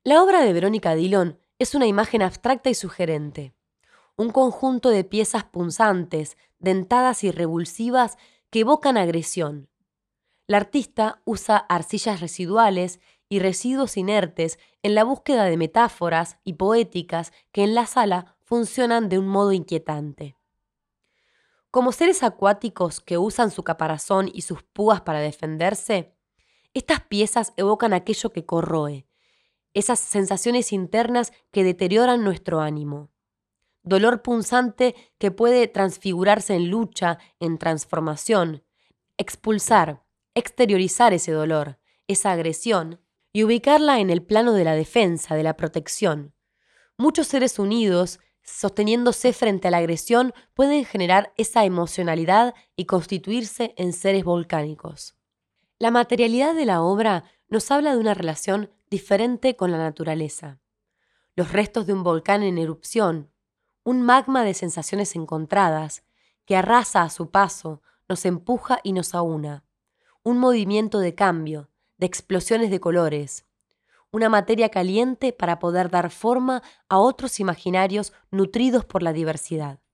La obra de Verónica Dillon es una imagen abstracta y sugerente, un conjunto de piezas punzantes, dentadas y revulsivas que evocan agresión. La artista usa arcillas residuales y residuos inertes en la búsqueda de metáforas y poéticas que en la sala funcionan de un modo inquietante. Como seres acuáticos que usan su caparazón y sus púas para defenderse, estas piezas evocan aquello que corroe, esas sensaciones internas que deterioran nuestro ánimo. Dolor punzante que puede transfigurarse en lucha, en transformación, expulsar, exteriorizar ese dolor, esa agresión, y ubicarla en el plano de la defensa, de la protección. Muchos seres unidos, sosteniéndose frente a la agresión, pueden generar esa emocionalidad y constituirse en seres volcánicos. La materialidad de la obra nos habla de una relación diferente con la naturaleza. Los restos de un volcán en erupción, un magma de sensaciones encontradas, que arrasa a su paso, nos empuja y nos aúna. Un movimiento de cambio, de explosiones de colores. Una materia caliente para poder dar forma a otros imaginarios nutridos por la diversidad.